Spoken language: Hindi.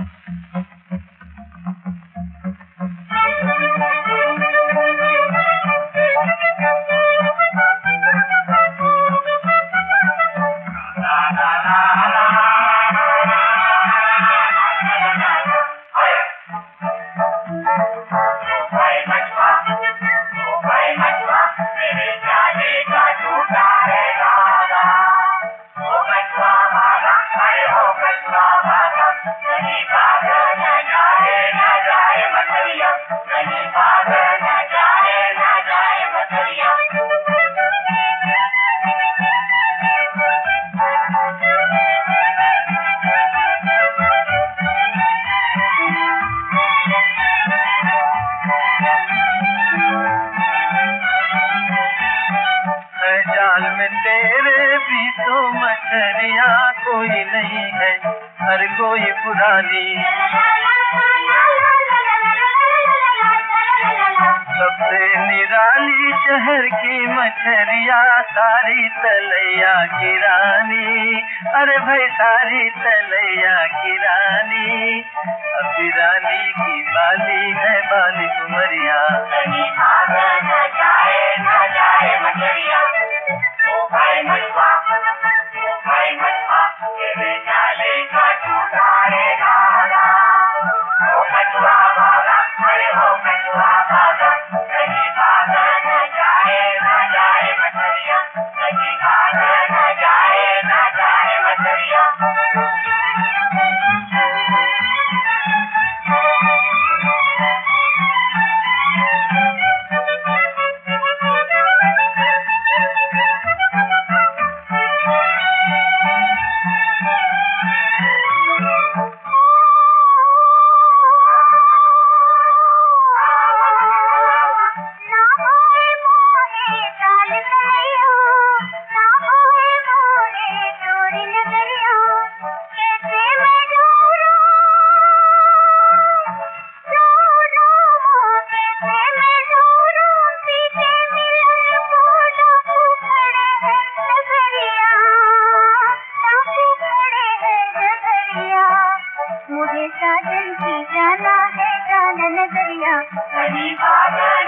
जाल में तेरे भी तो मछलियाँ कोई नहीं है, हर कोई पुरानी। सबसे निराली शहर की मछलियाँ सारी तलैया की रानी। अरे भाई सारी तलैया की रानी। अभी रानी की बाली है बाली कुमरिया। कहीं भाग न जाए मछलियाँ। ओ भाई मछुआ तेरे जाले का टूटा रे धागा। ओ कछुआ भागा, अरे ओ कछुआ भागा। कहीं भाग न जाए मछलियाँ। कहीं भाग न जाए मछलियाँ। मुझे साजन की जाना है जाना नजरिया। कहीं भाग